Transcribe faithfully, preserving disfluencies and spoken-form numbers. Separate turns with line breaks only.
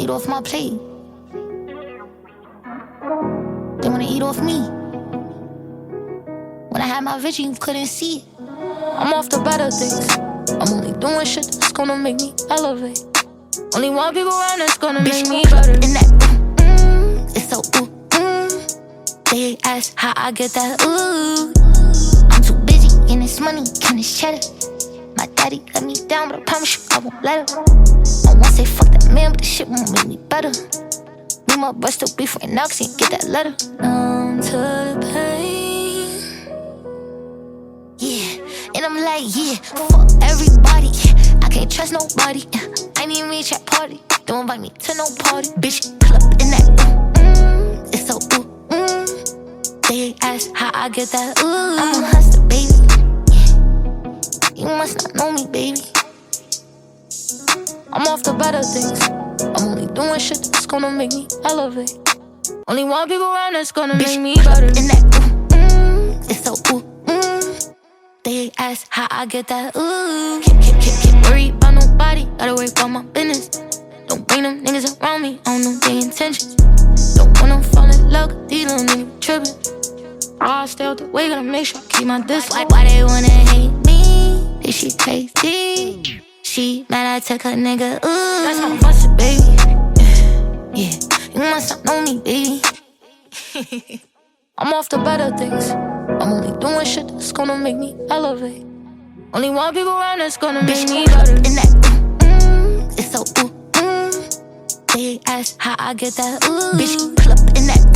eat off my plate. They wanna eat off me. When I had my vision, you couldn't see it. I'm off the better things. I'm only doing shit that's gonna make me elevate. Only one people around that's gonna Bitch, make me better. In that, mm, it's so ooh, mm. They ask how I get that ooh. I'm too busy getting this money, getting this cheddar. My daddy let me down, but I promise you I won't let him. I won't say fuck that man, but the shit won't make me better. Me, my boy still beef right now, cause he ain't get that letter. Numb to the pain. Yeah, and I'm like, yeah, fuck everybody. I can't trust nobody. I need me at party. Don't invite me to no party. Bitch, pull up in that mm, it's so ooh, mm. They ask how I get that ooh. I'm a hustler, baby. You must not know me, baby. I'm off the better things. I'm only doing shit that's gonna make me elevate. Only one people around that's gonna Bitch, make me better. In that ooh, mm, it's so ooh, mm. They ask how I get that ooh. Keep, keep, keep, keep worried about nobody. Gotta worry about my business. Don't bring them niggas around me. I don't know their intentions. Don't wanna fall in love, cause these little niggas trippin'. I stay out the way, gotta make sure I keep my distance. Why, why they wanna hate me? Is she crazy? She mad I took her nigga, ooh. That's my muscle, baby. Yeah, you must not know me, baby. I'm off the better things. I'm only doing shit that's gonna make me elevate. Only one people around that's gonna Bitch, make me better. In that mm, it's so ooh, mm. They ask how I get that ooh. Bitch, pull up in that